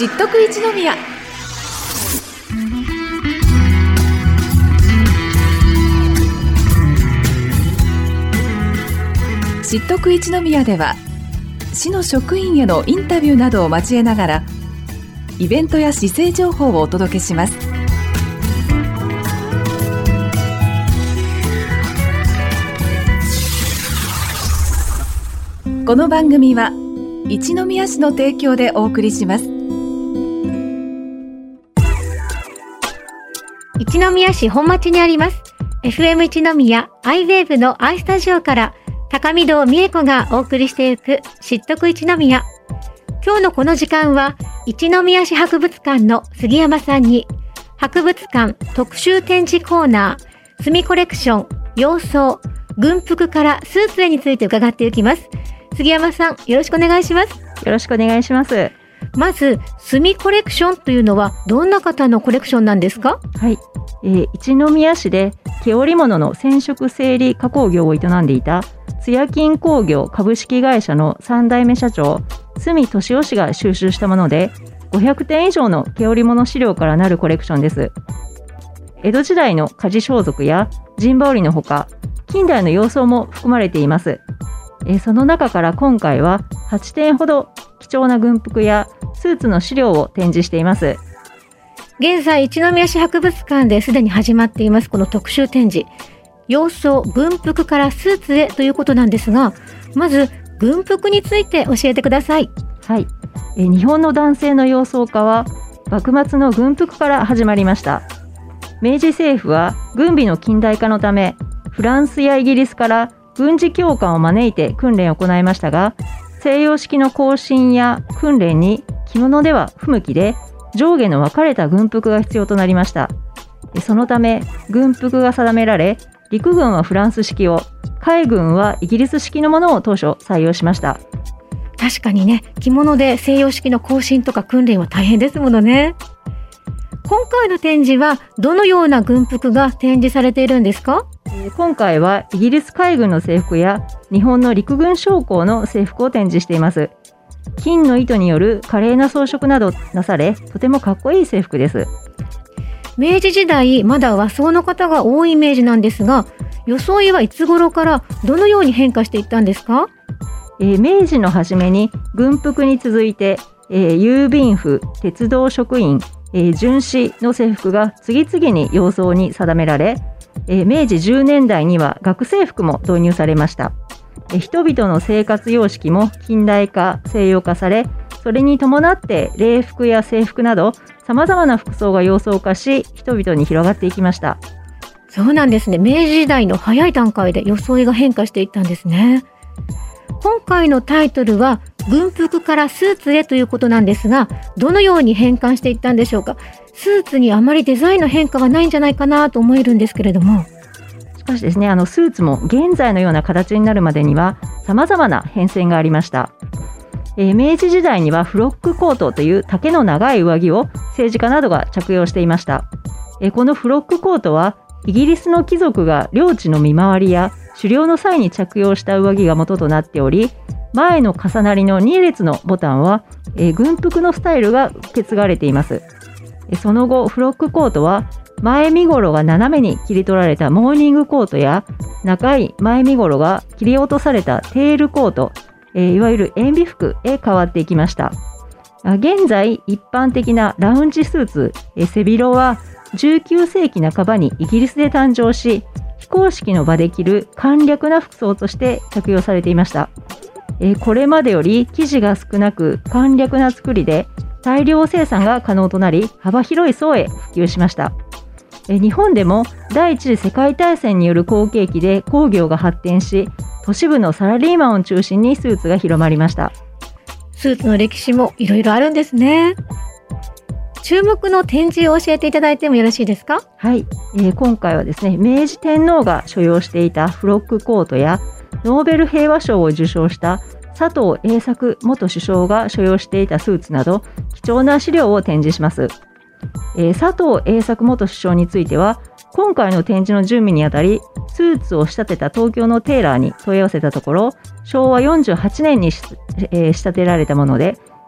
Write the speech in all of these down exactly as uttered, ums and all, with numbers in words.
知っとく一宮。知っとく一宮では、市の職員へのインタビューなどを交えながら、イベントや市政情報をお届けします。この番組は一宮市の提供でお送りします。 一宮市本町にあります エフエム 一宮アイウェーブの アイスタジオから高見堂美恵子がお送りしていく知っとく一宮。今日のこの時間は一宮市博物館の杉山さんに博物館特集展示コーナー墨コレクション洋装軍服からスーツへについて伺っていきます。杉山さん、よろしくお願いします。 よろしくお願いします。 まず墨コレクションというのはどんな方のコレクションなんですか？ はい、えー、一宮市で毛織物の染色整理加工業を営んでいた艶金工業株式会社のさん代目社長角俊夫氏が収集したもので、ごひゃくてん以上の毛織物資料からなるコレクションです。江戸時代の鍛冶装束や陣羽織のほか、近代の洋装も含まれています。えー、その中から今回ははちてんほど貴重な軍服やスーツの資料を展示しています。 現在一宮市博物館ですでに始まっていますこの特集展示、洋装軍服からスーツへということなんですが、まず軍服について教えてください。 はい、えー、日本の男性の洋装化は幕末の軍服から始まりました。明治政府は軍備の近代化のためフランスやイギリスから軍事教官を招いて訓練を行いましたが、西洋式の行進や訓練に着物では不向きで、上下の分かれた軍服が必要となりました。そのため軍服が定められ、陸軍はフランス式を、海軍はイギリス式のものを当初採用しました。 確かにね、着物で西洋式の行進とか訓練は大変ですものね。今回の展示はどのような軍服が展示されているんですか？ 今回はイギリス海軍の制服や日本の陸軍将校の制服を展示しています。金の糸による華麗な装飾などなされ、とてもかっこいい制服です。 明治時代、まだ和装の方が多いイメージなんですが、装いはいつ頃からどのように変化していったんですか？ えー、明治の初めに軍服に続いて、えー、郵便婦、鉄道職員、えー、巡視の制服が次々に洋装に定められ、えー、明治じゅうねんだいには学生服も導入されました。えー、人々の生活様式も近代化、西洋化され、それに伴って礼服や制服などさまざまな服装が洋装化し、人々に広がっていきました。 そうなんですね。明治時代の早い段階で装いが変化していったんですね。今回のタイトルは軍服からスーツへということなんですが、どのように変換していったんでしょうか？スーツにあまりデザインの変化はないんじゃないかなと思えるんですけれども。 しかしですね、あのスーツも現在のような形になるまでには様々な変遷がありました。えー、明治時代にはフロックコートという丈の長い上着を政治家などが着用していました。えー、このフロックコートはイギリスの貴族が領地の見回りや狩猟の際に着用した上着が元となっており、前の重なりのに列のボタンは、えー、軍服のスタイルが受け継がれています。えー、その後フロックコートは前身頃が斜めに切り取られたモーニングコートや、長い前身頃が切り落とされたテールコート、えー、いわゆる塩ビ服へ変わっていきました。現在一般的なラウンジスーツ、えー、背広はじゅうきゅうせいき半ばにイギリスで誕生し、非公式の場で着る簡略な服装として着用されていました。えー、これまでより生地が少なく簡略な作りで大量生産が可能となり、幅広い層へ普及しました。えー、日本でも第一次世界大戦による好景気で工業が発展し、都市部のサラリーマンを中心にスーツが広まりました。 スーツの歴史もいろいろあるんですね。注目の展示を教えていただいてもよろしいですか？ はい、えー、今回はですね、明治天皇が所用していたフロックコートやノーベル平和賞を受賞した佐藤栄作元首相が所用していたスーツなど貴重な資料を展示します。えー、佐藤栄作元首相については、今回の展示の準備にあたりスーツを仕立てた東京のテーラーに問い合わせたところ、しょうわよんじゅうはちねんに、えー、仕立てられたもので、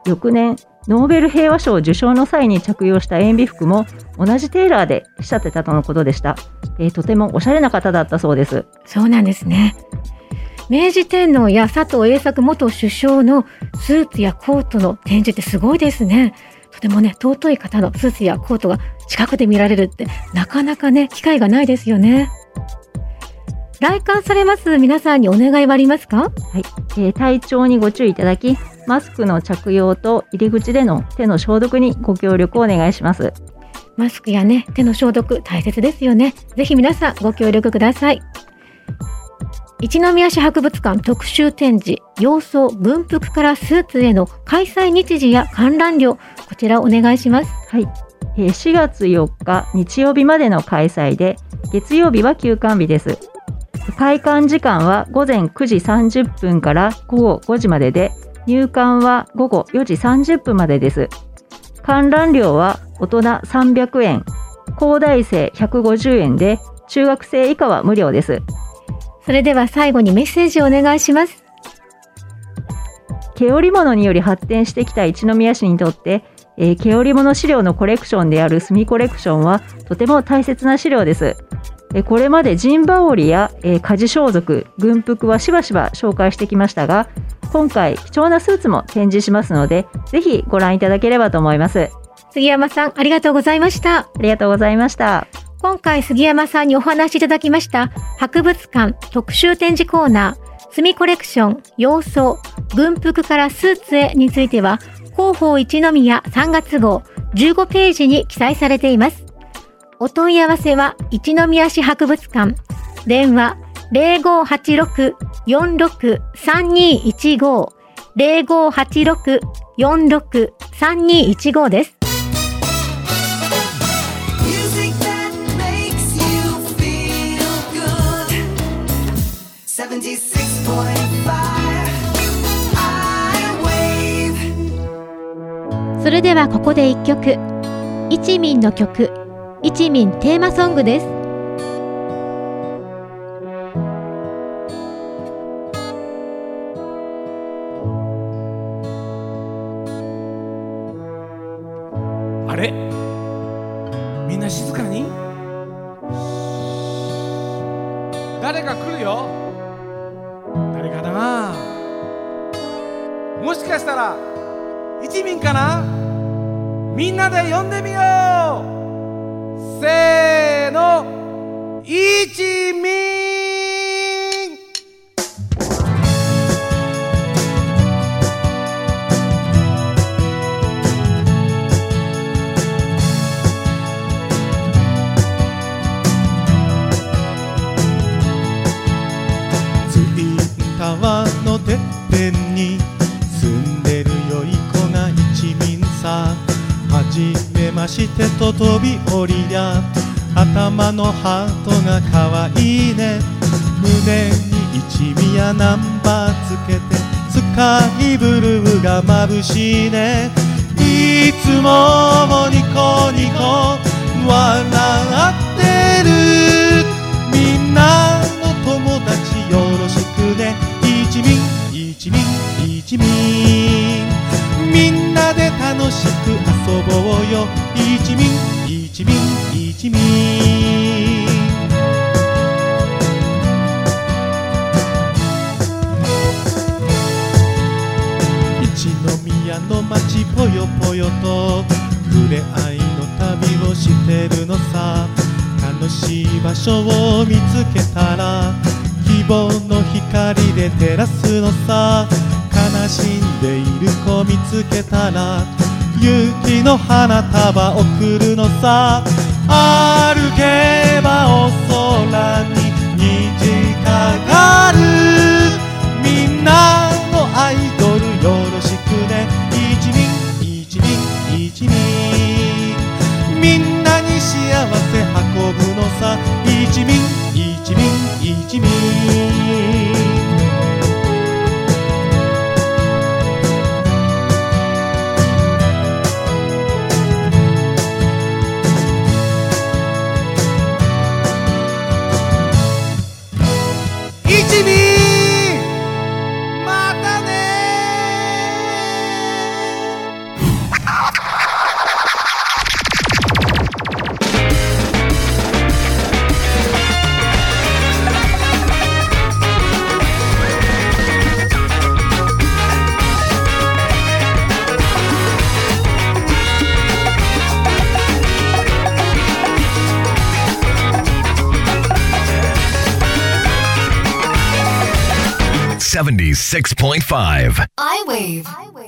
翌年ノーベル平和賞受賞の際に着用した燕尾服も同じテーラーで仕立てたとのことでした。えー、とてもおしゃれな方だったそうです。 そうなんですね。明治天皇や佐藤栄作元首相のスーツやコートの展示ってすごいですね。とてもね、尊い方のスーツやコートが近くで見られるってなかなかね、機会がないですよね。来館されます皆さんにお願いはありますか？はい、 えー、体調にご注意いただき、マスクの着用と入り口での手の消毒にご協力をお願いします。 マスクやね、手の消毒大切ですよね。ぜひ皆さんご協力ください。一宮市博物館特集展示、洋装軍服からスーツへの開催日時や観覧料、こちらをお願いします。 はい、えー、しがつよっか日曜日までの開催で、月曜日は休館日です。開館時間はごぜんくじさんじゅっぷんからごごごじまでで、入館はごごよじさんじゅっぷんまでです。観覧料は大人さんびゃくえん、高大生ひゃくごじゅうえんで、中学生以下は無料です。 それでは最後にメッセージをお願いします。 毛織物により発展してきた一宮市にとって、えー、毛織物資料のコレクションである墨コレクションはとても大切な資料です。これまで陣羽織や、えー、鍛冶装束、軍服はしばしば紹介してきましたが、今回貴重なスーツも展示しますので、ぜひご覧いただければと思います。 杉山さん、ありがとうございました。 ありがとうございました。 今回杉山さんにお話しいただきました博物館特集展示コーナー、墨コレクション、洋装、軍服からスーツへについては、広報一宮さんがつ号じゅうごページに記載されています。お問い合わせは一宮市博物館、電話 ゼロごはちろく よんろく さんにいちご ゼロごはちろく よんろく さんにいちご です。それではここで一曲、一民の曲、一民テーマソングです。 あれ、みんな静かに。誰か来るよ。誰かな。もしかしたら一民かな。みんなで呼んでみよう。せーの、一民。 ツインタワーのてっぺんに住んでるよい子が一民さ。はじめましてと飛び降りや、頭のハートがかわいいね。胸に一宮ナンバーつけて、スカイブルーが眩しいね。いつもニコニコ笑ってる。みんなの友達よろしくね。一民一民一民、みんなで楽しく遊ぼうよ。一民一民一民。一宮の街ぽよぽよと触れ合いの旅をしてるのさ。楽しい場所を見つけたら希望の光で照らすのさ。悲しんでいる子見つけたら勇気の花束贈るのさ。歩けばお空に虹かかる。みんなのアイドルよろしくね。一民一民一民、みんなに幸せ運ぶのさ。一民一民一民。一民、またね。 セブンティーシックスポイントファイブ I-Wave。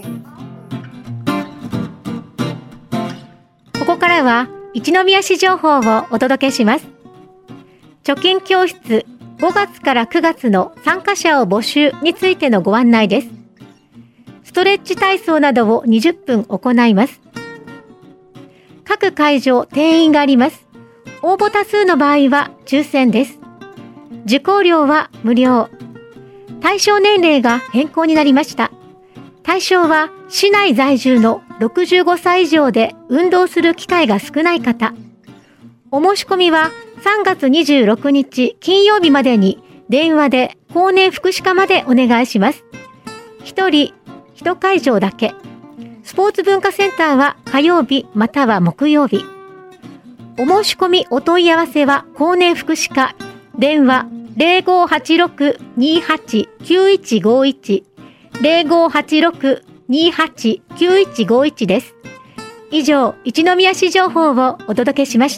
ここからは一宮市情報をお届けします。貯金教室ごがつからくがつの参加者を募集についてのご案内です。ストレッチ体操などをにじゅっぷん行います。各会場定員があります。応募多数の場合は抽選です。受講料は無料。対象年齢が変更になりました。対象は市内在住のろくじゅうごさい以上で運動する機会が少ない方。お申し込みはさんがつにじゅうろくにち金曜日までに電話で高年福祉課までお願いします。ひとりいち会場だけ。スポーツ文化センターは火曜日または木曜日。お申し込みお問い合わせは高年福祉課電話 ゼロごはちろく にはち きゅういちごいち ゼロごはちろく にはち きゅういちごいち です。以上、一宮市情報をお届けしました。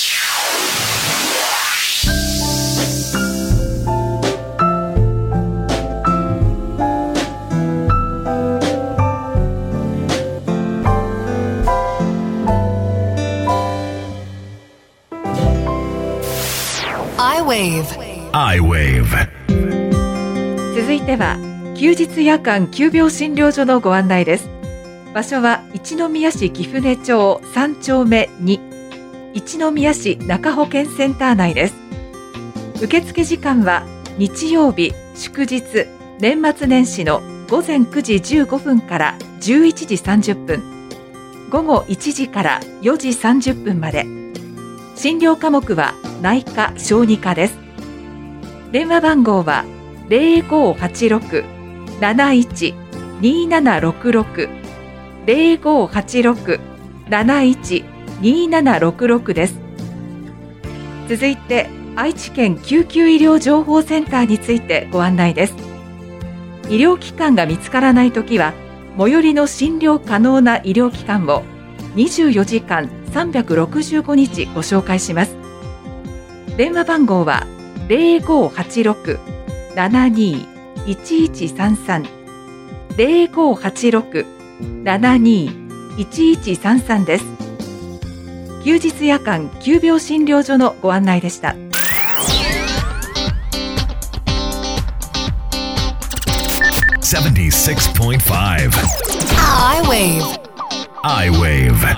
I-Wave。 I-Wave。 続いては休日夜間急病診療所のご案内です。場所は一宮市貴船町さんちょうめに、一宮市中保健センター内です。受付時間は日曜日、祝日、年末年始のごぜんくじじゅうごふんからじゅういちじさんじゅっぷん、午後いちじからよじさんじゅっぷんまで。診療科目は内科・小児科です。電話番号は ゼロごはちろく なないち にななろくろく ゼロごはちろく なないち にななろくろく です。続いて愛知県救急医療情報センターについてご案内です。医療機関が見つからないときは最寄りの診療可能な医療機関をにじゅうよじかんさんびゃくろくじゅうごにちご紹介します。電話番号は ゼロごはちろく ななにいちいちさんさん ゼロごはちろく ななにいちいちさんさん です。休日夜間急病診療所のご案内でした。 セブンティーシックスポイントファイブ I-Wave。 I-Wave。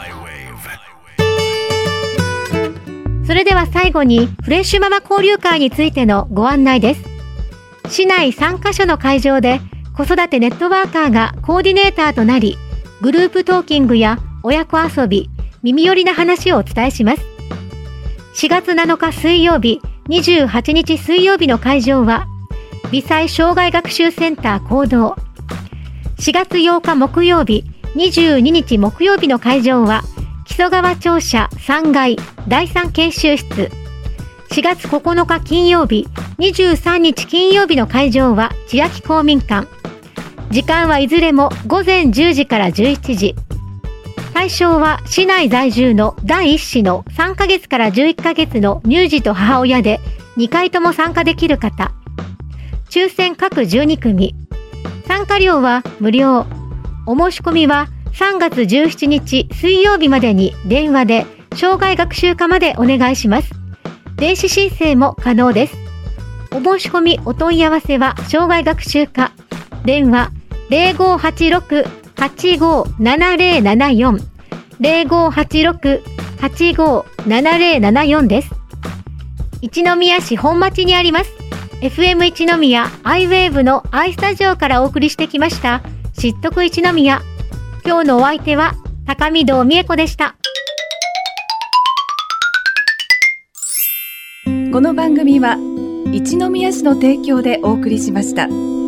それでは最後にフレッシュママ交流会についてのご案内です。市内さんカ所の会場で子育てネットワーカーがコーディネーターとなり、グループトーキングや親子遊び、耳寄りな話をお伝えします。しがつなのか水曜日、にじゅうはちにち水曜日の会場は微細障害学習センター講堂。しがつようか木曜日、にじゅうににち木曜日の会場は木曽川庁舎さんがいだいさん研修室。しがつここのか金曜日、にじゅうさんにち金曜日の会場は千秋公民館。時間はいずれもごぜんじゅうじからじゅういちじ。対象は市内在住のだいいっ子のさんかげつからじゅういっかげつの乳児と母親でにかいとも参加できる方。抽選各じゅうにくみ。参加料は無料。お申し込みはさんがつじゅうしちにち水曜日までに電話で障害学習課までお願いします。電子申請も可能です。お申し込みお問い合わせは障害学習課電話 ゼロごはちろく はちごななゼロななよん ゼロごはちろく はちごななゼロななよん です。一宮市本町にあります エフエム 一宮 I-Wave の I スタジオからお送りしてきました知っとく一宮。今日のお相手は高見堂美恵子でした。 この番組は一宮市の提供でお送りしました。